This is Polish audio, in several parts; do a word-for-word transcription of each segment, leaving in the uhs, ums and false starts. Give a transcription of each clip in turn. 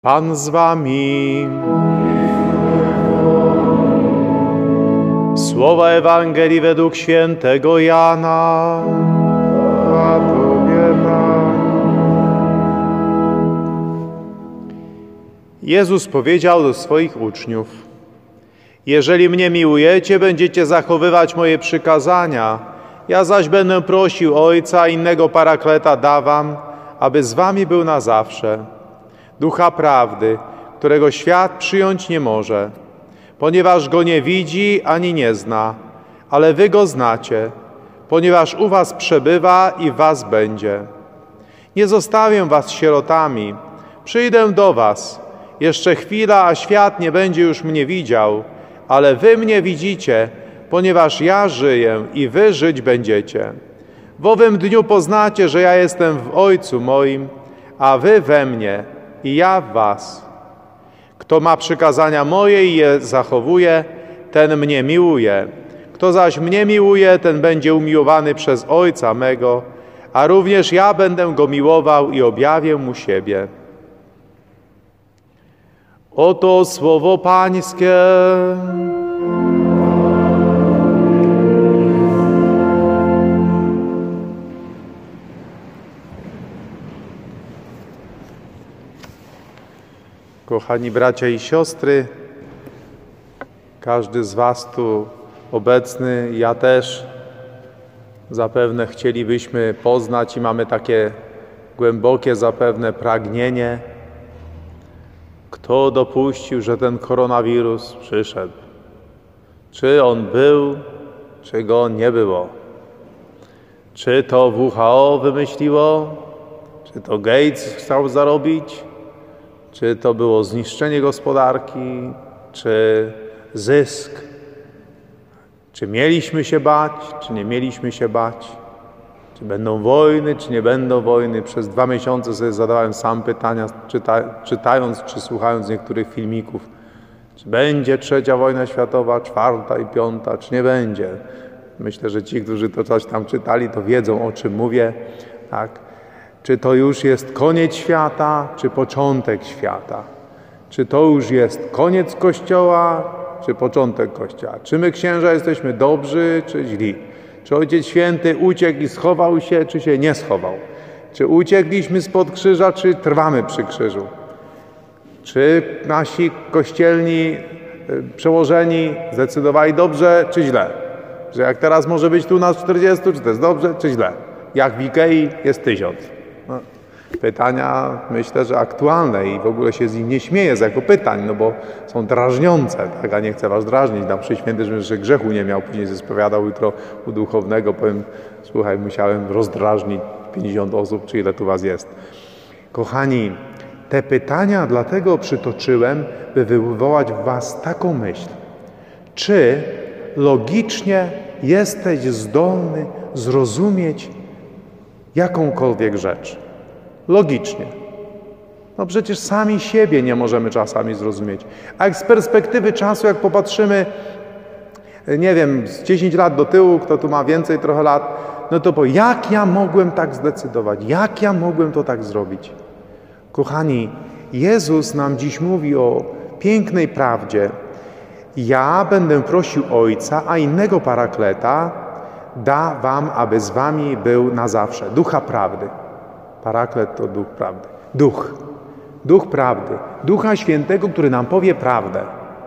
Pan z wami. Słowa Ewangelii według świętego Jana. A Tobie, Panie. Jezus powiedział do swoich uczniów: jeżeli mnie miłujecie, będziecie zachowywać moje przykazania. Ja zaś będę prosił Ojca, innego Parakleta da wam, aby z wami był na zawsze. Ducha prawdy, którego świat przyjąć nie może, ponieważ go nie widzi ani nie zna, ale wy go znacie, ponieważ u was przebywa i w was będzie. Nie zostawię was sierotami, przyjdę do was. Jeszcze chwila, a świat nie będzie już mnie widział, ale wy mnie widzicie, ponieważ ja żyję i wy żyć będziecie. W owym dniu poznacie, że ja jestem w Ojcu moim, a wy we mnie i ja w was. Kto ma przykazania moje i je zachowuje, ten mnie miłuje. Kto zaś mnie miłuje, ten będzie umiłowany przez Ojca mego, a również ja będę go miłował i objawię mu siebie. Oto słowo Pańskie. Kochani bracia i siostry, każdy z was tu obecny, ja też, zapewne chcielibyśmy poznać i mamy takie głębokie zapewne pragnienie, kto dopuścił, że ten koronawirus przyszedł. Czy on był, czy go nie było. Czy to W H O wymyśliło, czy to Gates chciał zarobić, czy to było zniszczenie gospodarki, czy zysk? Czy mieliśmy się bać, czy nie mieliśmy się bać? Czy będą wojny, czy nie będą wojny? Przez dwa miesiące sobie zadawałem sam pytania, czyta, czytając czy słuchając niektórych filmików. Czy będzie trzecia wojna światowa, czwarta i piąta, czy nie będzie? Myślę, że ci, którzy to coś tam czytali, to wiedzą, o czym mówię. Tak? Czy to już jest koniec świata, czy początek świata? Czy to już jest koniec Kościoła, czy początek Kościoła? Czy my, księża, jesteśmy dobrzy, czy źli? Czy Ojciec Święty uciekł i schował się, czy się nie schował? Czy uciekliśmy spod krzyża, czy trwamy przy krzyżu? Czy nasi kościelni przełożeni zdecydowali dobrze, czy źle? Że jak teraz może być tu nas czterdziestu, czy to jest dobrze, czy źle? Jak w Ikei jest tysiąc. No, pytania, myślę, że aktualne i w ogóle się z nich nie śmieję z jako pytań, no bo są drażniące, tak? A nie chcę was drażnić. Tam przy święty, że grzechu nie miał, później się spowiadał jutro u duchownego, powiem, słuchaj, musiałem rozdrażnić pięćdziesiąt osób, czy ile tu was jest. Kochani, te pytania dlatego przytoczyłem, by wywołać w was taką myśl. Czy logicznie jesteś zdolny zrozumieć jakąkolwiek rzecz? Logicznie. No przecież sami siebie nie możemy czasami zrozumieć. A jak z perspektywy czasu, jak popatrzymy, nie wiem, z dziesięć lat do tyłu, kto tu ma więcej trochę lat, no to po jak ja mogłem tak zdecydować? Jak ja mogłem to tak zrobić? Kochani, Jezus nam dziś mówi o pięknej prawdzie. Ja będę prosił Ojca, a innego Parakleta da wam, aby z wami był na zawsze. Ducha prawdy. Paraklet to duch prawdy. Duch. Duch prawdy. Ducha Świętego, który nam powie prawdę.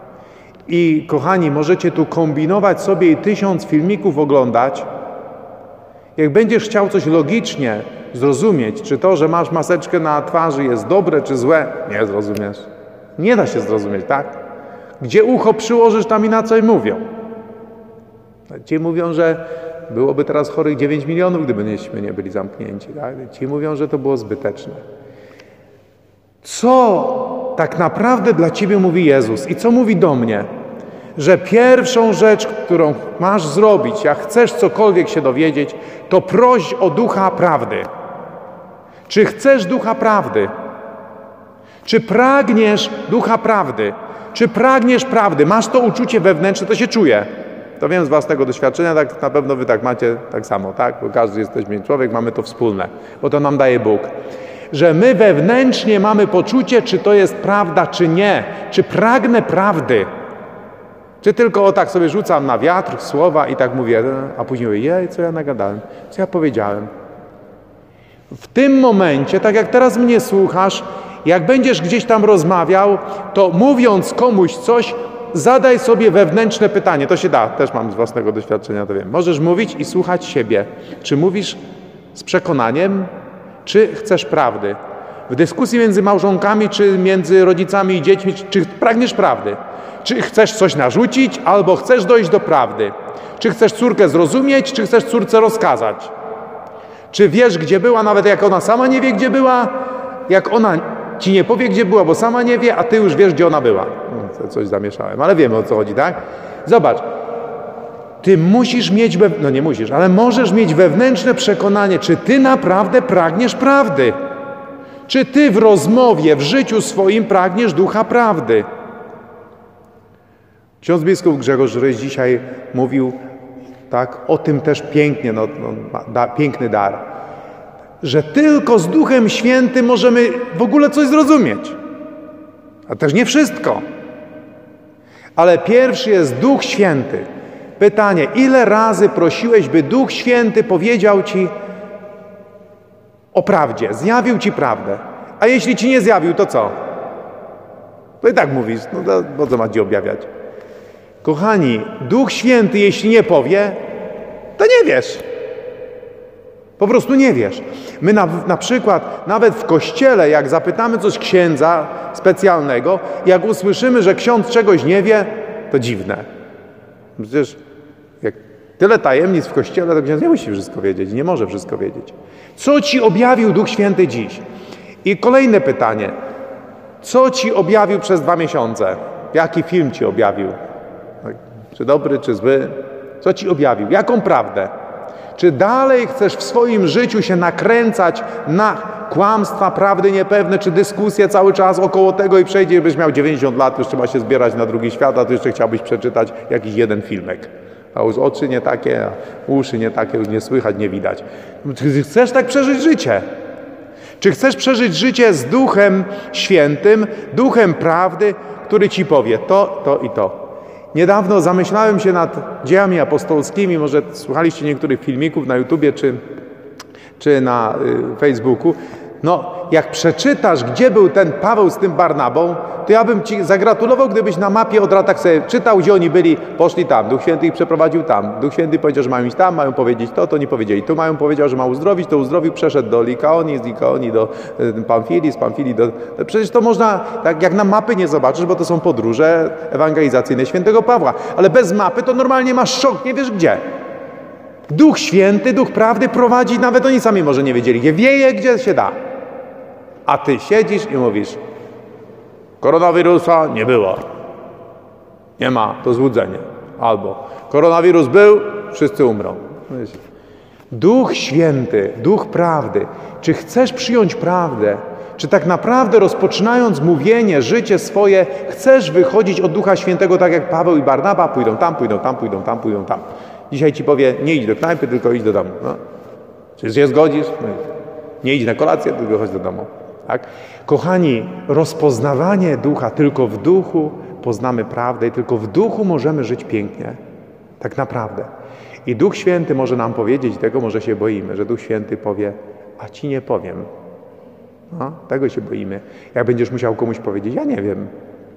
I kochani, możecie tu kombinować sobie i tysiąc filmików oglądać. Jak będziesz chciał coś logicznie zrozumieć, czy to, że masz maseczkę na twarzy jest dobre, czy złe, nie zrozumiesz. Nie da się zrozumieć, tak? Gdzie ucho przyłożysz, tam inaczej mówią. Ci mówią, że byłoby teraz chorych dziewięć milionów, gdybyśmy nie byli zamknięci. Tak? Ci mówią, że to było zbyteczne. Co tak naprawdę dla ciebie mówi Jezus i co mówi do mnie? Że pierwszą rzecz, którą masz zrobić, jak chcesz cokolwiek się dowiedzieć, to proś o Ducha Prawdy. Czy chcesz Ducha Prawdy? Czy pragniesz Ducha Prawdy? Czy pragniesz prawdy? Masz to uczucie wewnętrzne, to się czuje. To wiem z własnego doświadczenia, tak na pewno wy tak macie tak samo, tak? Bo każdy jesteśmy człowiek, mamy to wspólne, bo to nam daje Bóg. że my wewnętrznie mamy poczucie, czy to jest prawda, czy nie. Czy pragnę prawdy. Czy tylko o tak sobie rzucam na wiatr słowa i tak mówię, a później mówię, jej, co ja nagadałem, co ja powiedziałem. W tym momencie, tak jak teraz mnie słuchasz, jak będziesz gdzieś tam rozmawiał, to mówiąc komuś coś, zadaj sobie wewnętrzne pytanie. To się da, też mam z własnego doświadczenia, to wiem. Możesz mówić i słuchać siebie. Czy mówisz z przekonaniem, czy chcesz prawdy? W dyskusji między małżonkami, czy między rodzicami i dziećmi, czy pragniesz prawdy? Czy chcesz coś narzucić, albo chcesz dojść do prawdy? Czy chcesz córkę zrozumieć, czy chcesz córce rozkazać? Czy wiesz, gdzie była, nawet jak ona sama nie wie, gdzie była? Jak ona ci nie powie, gdzie była, bo sama nie wie, a ty już wiesz, gdzie ona była. No, coś zamieszałem, ale wiemy, o co chodzi, tak? Zobacz, ty musisz mieć, no nie musisz, ale możesz mieć wewnętrzne przekonanie, czy ty naprawdę pragniesz prawdy. Czy ty w rozmowie, w życiu swoim pragniesz ducha prawdy. Ksiądz biskup Grzegorz Ryś dzisiaj mówił tak, o tym też pięknie, no, no, da, piękny dar, że tylko z Duchem Świętym możemy w ogóle coś zrozumieć. A też nie wszystko. Ale pierwszy jest Duch Święty. Pytanie, ile razy prosiłeś, by Duch Święty powiedział ci o prawdzie, zjawił ci prawdę. A jeśli ci nie zjawił, to co? To i tak mówisz, no to po co ma ci objawiać? Kochani, Duch Święty, jeśli nie powie, to nie wiesz. Po prostu nie wiesz. My na, na przykład nawet w kościele, jak zapytamy coś księdza specjalnego, jak usłyszymy, że ksiądz czegoś nie wie, to dziwne. Przecież jak tyle tajemnic w kościele, to ksiądz nie musi wszystko wiedzieć, nie może wszystko wiedzieć. Co ci objawił Duch Święty dziś? I kolejne pytanie. Co ci objawił przez dwa miesiące? Jaki film ci objawił? Czy dobry, czy zły? Co ci objawił? Jaką prawdę? Czy dalej chcesz w swoim życiu się nakręcać na kłamstwa, prawdy niepewne, czy dyskusje cały czas około tego i przejdzie, byś miał dziewięćdziesiąt lat, już trzeba się zbierać na drugi świat, a ty jeszcze chciałbyś przeczytać jakiś jeden filmek. A już oczy nie takie, a uszy nie takie, już nie słychać, nie widać. Czy chcesz tak przeżyć życie? Czy chcesz przeżyć życie z Duchem Świętym, Duchem prawdy, który ci powie to, to i to? Niedawno zamyślałem się nad dziejami apostolskimi, może słuchaliście niektórych filmików na YouTubie czy, czy na y, Facebooku. No, jak przeczytasz, gdzie był ten Paweł z tym Barnabą, to ja bym ci zagratulował, gdybyś na mapie od razu tak sobie czytał, gdzie oni byli, poszli tam. Duch Święty ich przeprowadził tam. Duch Święty powiedział, że mają iść tam, mają powiedzieć to, to nie powiedzieli. Tu mają powiedział, że ma uzdrowić, to uzdrowił, przeszedł do Likaonii, z Likaonii do y, Pamfilii, z Pamfilii do... Przecież to można, tak jak na mapy nie zobaczysz, bo to są podróże ewangelizacyjne świętego Pawła. Ale bez mapy to normalnie masz szok, nie wiesz gdzie. Duch Święty, Duch Prawdy prowadzi, nawet oni sami może nie wiedzieli, gdzie wieje, gdzie się da. A ty siedzisz i mówisz, koronawirusa nie było. Nie ma, to złudzenie. Albo koronawirus był, wszyscy umrą. Duch Święty, Duch Prawdy. Czy chcesz przyjąć prawdę? Czy tak naprawdę rozpoczynając mówienie, życie swoje, chcesz wychodzić od Ducha Świętego tak jak Paweł i Barnaba? Pójdą tam, pójdą tam, pójdą tam, pójdą tam. Dzisiaj ci powie, nie idź do knajpy, tylko idź do domu. No. Czy się zgodzisz? No. Nie idź na kolację, tylko chodź do domu. Tak? Kochani, rozpoznawanie ducha, tylko w duchu poznamy prawdę i tylko w duchu możemy żyć pięknie. Tak naprawdę. I Duch Święty może nam powiedzieć, tego może się boimy, że Duch Święty powie, a ci nie powiem. No, tego się boimy. Jak będziesz musiał komuś powiedzieć, ja nie wiem.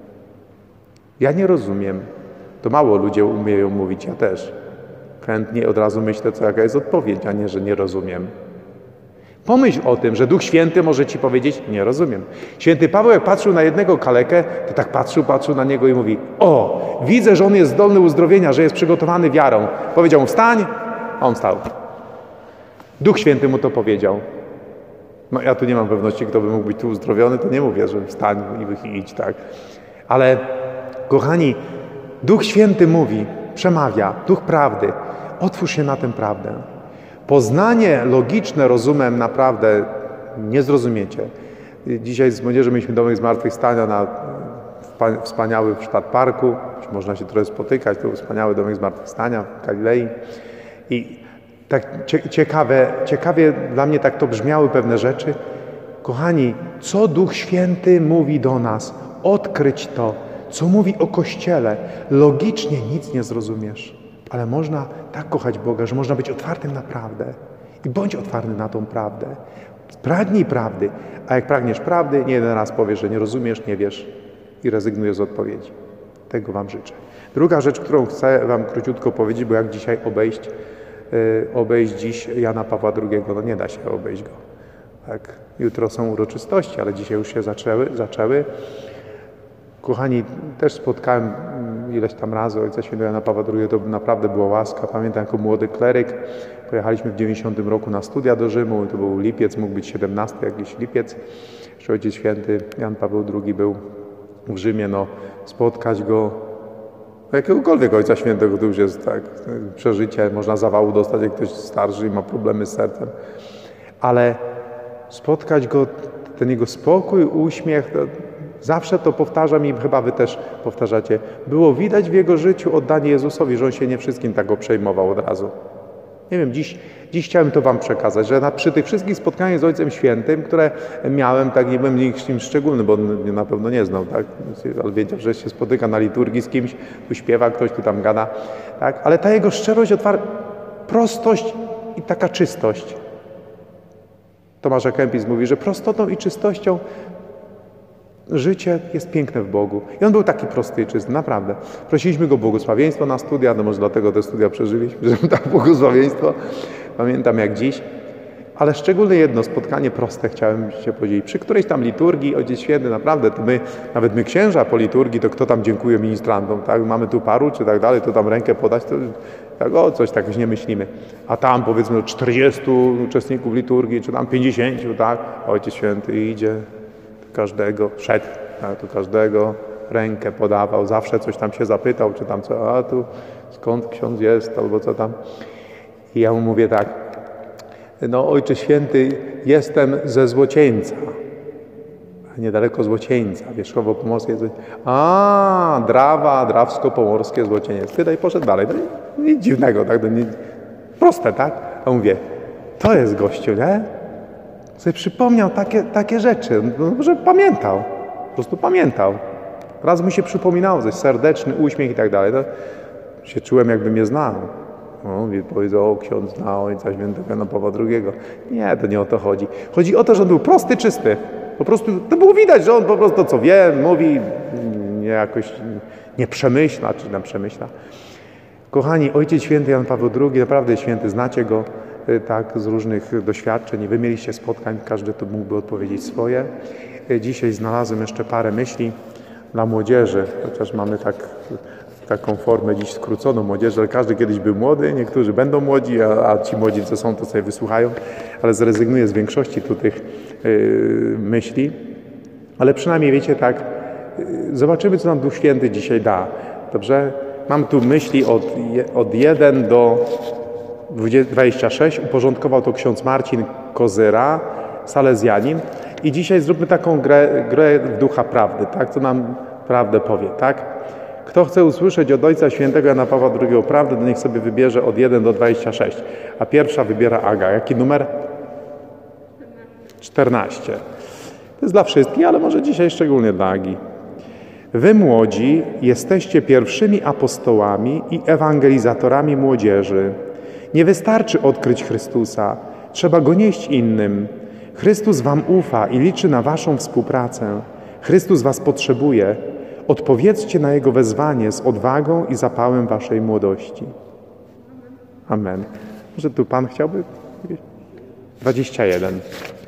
Ja nie rozumiem. To mało ludzie umieją mówić, ja też. Chętnie od razu myślę, co jaka jest odpowiedź, a nie, że nie rozumiem. Pomyśl o tym, że Duch Święty może ci powiedzieć, nie rozumiem. Święty Paweł, jak patrzył na jednego kalekę, to tak patrzył, patrzył na niego i mówi, o, widzę, że on jest zdolny uzdrowienia, że jest przygotowany wiarą. Powiedział mu, wstań, a on wstał. Duch Święty mu to powiedział. No ja tu nie mam pewności, kto by mógł być tu uzdrowiony, to nie mówię, że wstań i idź, tak. Ale, kochani, Duch Święty mówi, przemawia, Duch Prawdy, otwórz się na tę prawdę. Poznanie logiczne rozumem naprawdę nie zrozumiecie. Dzisiaj z młodzieżą mieliśmy domek zmartwychwstania na wspaniały w Sztat Parku. Można się trochę spotykać, to był wspaniały domek zmartwychwstania w Galilei. I tak ciekawe, ciekawie dla mnie tak to brzmiały pewne rzeczy. Kochani, co Duch Święty mówi do nas? Odkryć to, co mówi o Kościele. Logicznie nic nie zrozumiesz, ale można tak kochać Boga, że można być otwartym na prawdę. I bądź otwarty na tą prawdę. Pragnij prawdy, a jak pragniesz prawdy, nie jeden raz powiesz, że nie rozumiesz, nie wiesz i rezygnujesz z odpowiedzi. Tego wam życzę. Druga rzecz, którą chcę wam króciutko powiedzieć, bo jak dzisiaj obejść, yy, obejść dziś Jana Pawła drugiego, no nie da się obejść go. Tak, jutro są uroczystości, ale dzisiaj już się zaczęły. zaczęły. Kochani, też spotkałem ileś tam razy Ojca Świętego Jana Pawła drugiego, to naprawdę była łaska. Pamiętam, jako młody kleryk, pojechaliśmy w dziewięćdziesiątym roku na studia do Rzymu, to był lipiec, mógł być siedemnasty jakiś lipiec, że Ojciec Święty Jan Paweł drugi był w Rzymie, no spotkać go, no, jakiegokolwiek Ojca Świętego, to już jest tak, przeżycie, można zawału dostać, jak ktoś starszy i ma problemy z sercem, ale spotkać go, ten jego spokój, uśmiech, to zawsze to powtarzam i chyba wy też powtarzacie. Było widać w jego życiu oddanie Jezusowi, że on się nie wszystkim tak go przejmował od razu. Nie wiem, dziś, dziś chciałem to wam przekazać, że na, przy tych wszystkich spotkaniach z Ojcem Świętym, które miałem, tak nie byłem nikim szczególnym, bo on na pewno nie znał, tak? Ale wiedział, że się spotyka na liturgii z kimś, tu śpiewa, ktoś tu tam gada, tak? Ale ta jego szczerość, otwarta, prostość i taka czystość. Tomasz A. Kempis mówi, że prostotą i czystością życie jest piękne w Bogu. I on był taki prosty i czysty, naprawdę. Prosiliśmy go o błogosławieństwo na studia, no może dlatego te studia przeżyliśmy, że tak błogosławieństwo. Pamiętam jak dziś. Ale szczególnie jedno spotkanie proste chciałem się podzielić. Przy którejś tam liturgii, Ojciec Święty, naprawdę, to my, nawet my księża po liturgii, to kto tam dziękuje ministrantom, tak? Mamy tu paru, czy tak dalej, to tam rękę podać, to tak, o, coś tak już nie myślimy. A tam powiedzmy czterdziestu uczestników liturgii, czy tam pięćdziesięciu, tak? Ojciec Święty idzie, każdego, szedł, tak? Tu każdego rękę podawał, zawsze coś tam się zapytał, czy tam co, a tu skąd ksiądz jest, albo co tam. I ja mu mówię tak, no Ojcze Święty, jestem ze Złocieńca, niedaleko Złocieńca, Wierzchowo-Pomorskie. A, Drawa, Drawsko-Pomorskie, Złocieniec. Tyle i poszedł dalej. No, nic dziwnego, tak? No, nic, proste, tak? A mówię, to jest gościu, nie? Sobie przypomniał takie, takie rzeczy, no, że pamiętał, po prostu pamiętał. Raz mi się przypominało coś, serdeczny uśmiech i tak dalej. No, się czułem, jakby mnie znał. No, powiedział, o, ksiądz zna Ojca Świętego Jana Pawła drugiego. Nie, to nie o to chodzi. Chodzi o to, że on był prosty, czysty. Po prostu, to było widać, że on po prostu to, co wie, mówi, nie jakoś nie przemyśla, czy tam przemyśla. Kochani, Ojciec Święty Jan Paweł drugi, naprawdę święty, znacie go tak z różnych doświadczeń. Wy mieliście spotkań, każdy tu mógłby odpowiedzieć swoje. Dzisiaj znalazłem jeszcze parę myśli dla młodzieży, chociaż mamy tak... taką formę dziś skróconą młodzieży, ale każdy kiedyś był młody, niektórzy będą młodzi, a, a ci młodzi, co są, to sobie wysłuchają, ale zrezygnuję z większości tu tych yy, myśli. Ale przynajmniej wiecie tak, yy, zobaczymy, co nam Duch Święty dzisiaj da. Dobrze? Mam tu myśli od, od jeden do dwudziestu sześciu, uporządkował to ksiądz Marcin Kozyra, salezjanin. I dzisiaj zróbmy taką grę, grę w ducha prawdy, tak? Co nam prawdę powie, tak? Kto chce usłyszeć od Ojca Świętego Jana Pawła drugiego prawdę, to niech sobie wybierze od jeden do dwudziestu sześciu. A pierwsza wybiera Aga. Jaki numer? czternaście. To jest dla wszystkich, ale może dzisiaj szczególnie dla Agi. Wy młodzi jesteście pierwszymi apostołami i ewangelizatorami młodzieży. Nie wystarczy odkryć Chrystusa, trzeba Go nieść innym. Chrystus wam ufa i liczy na waszą współpracę. Chrystus was potrzebuje. Odpowiedzcie na Jego wezwanie z odwagą i zapałem waszej młodości. Amen. Może tu Pan chciałby? dwadzieścia jeden.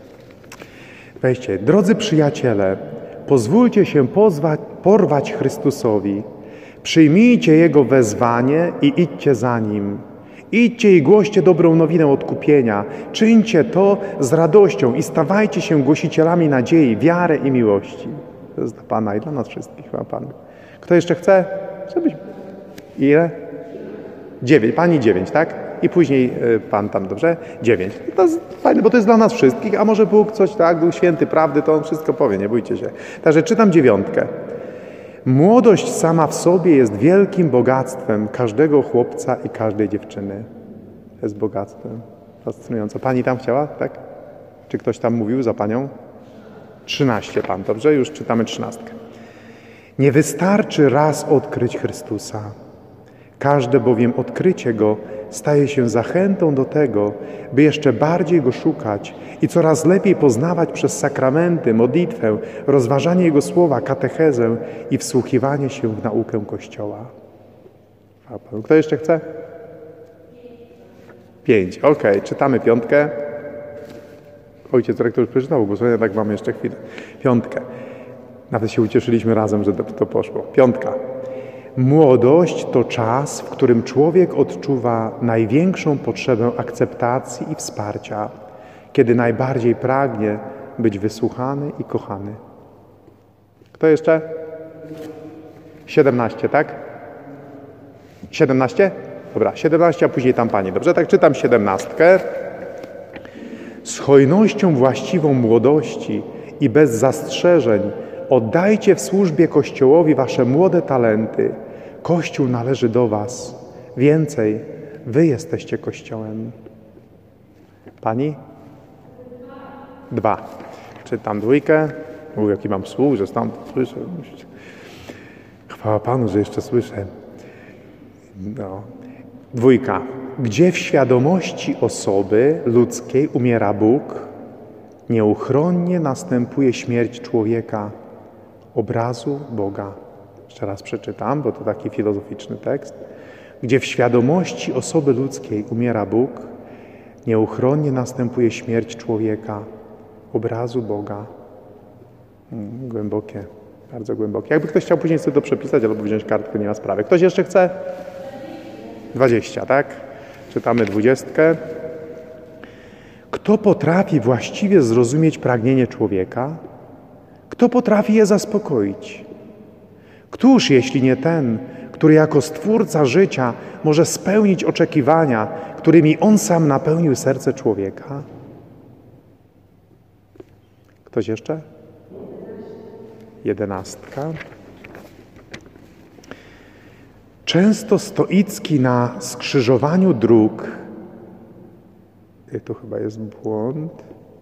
Weźcie. Drodzy przyjaciele, pozwólcie się pozwać, porwać Chrystusowi. Przyjmijcie Jego wezwanie i idźcie za Nim. Idźcie i głoście dobrą nowinę odkupienia. Czyńcie to z radością i stawajcie się głosicielami nadziei, wiary i miłości. To jest dla Pana i dla nas wszystkich, chyba Pan. Kto jeszcze chce? Żebyś... Ile? Dziewięć. Pani dziewięć, tak? I później y, Pan tam, dobrze? Dziewięć. To jest fajne, bo to jest dla nas wszystkich, a może Bóg coś, tak? Duch Święty prawdy, to On wszystko powie, nie bójcie się. Także czytam dziewiątkę. Młodość sama w sobie jest wielkim bogactwem każdego chłopca i każdej dziewczyny. To jest bogactwem. Fascynujące. Pani tam chciała, tak? Czy ktoś tam mówił za Panią? trzynaście Pan, dobrze? Już czytamy trzynastkę. Nie wystarczy raz odkryć Chrystusa. Każde bowiem odkrycie Go staje się zachętą do tego, by jeszcze bardziej Go szukać i coraz lepiej poznawać przez sakramenty, modlitwę, rozważanie Jego słowa, katechezę i wsłuchiwanie się w naukę Kościoła. Kto jeszcze chce? Pięć. Okej, okay. Czytamy piątkę. Ojciec rektor już przeczytał ogłoszenie, tak mamy jeszcze chwilę. Piątkę. Nawet się ucieszyliśmy razem, że to poszło. Piątka. Młodość to czas, w którym człowiek odczuwa największą potrzebę akceptacji i wsparcia, kiedy najbardziej pragnie być wysłuchany i kochany. Kto jeszcze? Siedemnaście, tak? Siedemnaście? Dobra, siedemnaście, a później tam Pani. Dobrze, tak czytam siedemnastkę. Z hojnością właściwą młodości i bez zastrzeżeń oddajcie w służbie Kościołowi wasze młode talenty. Kościół należy do was. Więcej, wy jesteście Kościołem. Pani? Dwa. Czytam dwójkę. Mówię, jaki mam słuch, że stąd słyszę. Chwała Panu, że jeszcze słyszę. No. Dwójka. Gdzie w świadomości osoby ludzkiej umiera Bóg, nieuchronnie następuje śmierć człowieka, obrazu Boga. Jeszcze raz przeczytam, bo to taki filozoficzny tekst. Gdzie w świadomości osoby ludzkiej umiera Bóg, nieuchronnie następuje śmierć człowieka, obrazu Boga. Hmm, głębokie, bardzo głębokie. Jakby ktoś chciał później sobie to przepisać albo wziąć kartkę, nie ma sprawy. Ktoś jeszcze chce? Dwadzieścia, tak? Czytamy dwudziestkę. Kto potrafi właściwie zrozumieć pragnienie człowieka? Kto potrafi je zaspokoić? Któż, jeśli nie ten, który jako Stwórca życia może spełnić oczekiwania, którymi On sam napełnił serce człowieka? Ktoś jeszcze? Jedenastka. Często stoicki na skrzyżowaniu dróg, tu chyba jest błąd,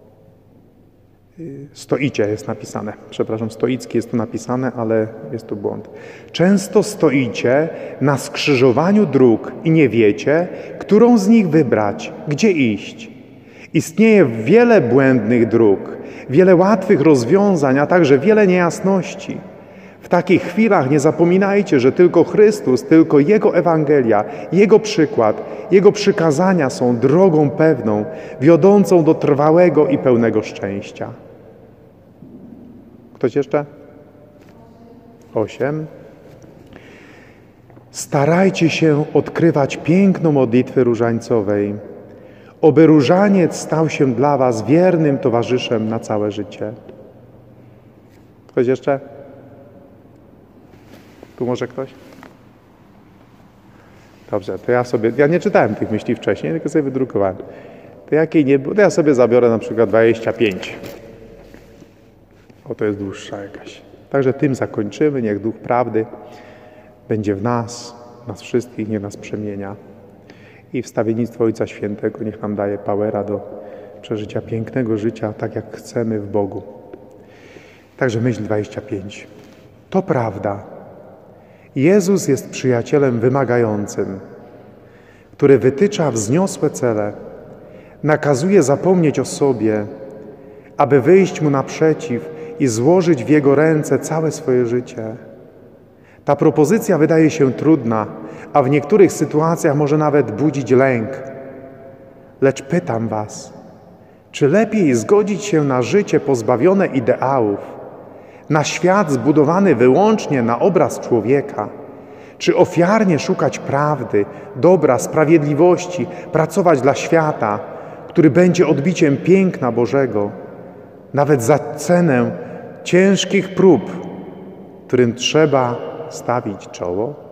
stoicie jest napisane, przepraszam, stoicki jest tu napisane, ale jest tu błąd. Często stoicie na skrzyżowaniu dróg i nie wiecie, którą z nich wybrać, gdzie iść. Istnieje wiele błędnych dróg, wiele łatwych rozwiązań, a także wiele niejasności. W takich chwilach nie zapominajcie, że tylko Chrystus, tylko Jego Ewangelia, Jego przykład, Jego przykazania są drogą pewną, wiodącą do trwałego i pełnego szczęścia. Ktoś jeszcze? Osiem. Starajcie się odkrywać piękno modlitwy różańcowej, oby różaniec stał się dla was wiernym towarzyszem na całe życie. Ktoś jeszcze? Tu może ktoś? Dobrze, to ja sobie, ja nie czytałem tych myśli wcześniej, tylko sobie wydrukowałem. To jakiej nie było, to ja sobie zabiorę na przykład dwadzieścia pięć. O, to jest dłuższa jakaś. Także tym zakończymy, niech Duch Prawdy będzie w nas, nas wszystkich, niech nas przemienia. I wstawiennictwo Ojca Świętego niech nam daje powera do przeżycia pięknego życia, tak jak chcemy w Bogu. Także myśl dwadzieścia pięć. To prawda. Jezus jest przyjacielem wymagającym, który wytycza wzniosłe cele, nakazuje zapomnieć o sobie, aby wyjść Mu naprzeciw i złożyć w Jego ręce całe swoje życie. Ta propozycja wydaje się trudna, a w niektórych sytuacjach może nawet budzić lęk. Lecz pytam was, czy lepiej zgodzić się na życie pozbawione ideałów, na świat zbudowany wyłącznie na obraz człowieka, czy ofiarnie szukać prawdy, dobra, sprawiedliwości, pracować dla świata, który będzie odbiciem piękna Bożego, nawet za cenę ciężkich prób, którym trzeba stawić czoło?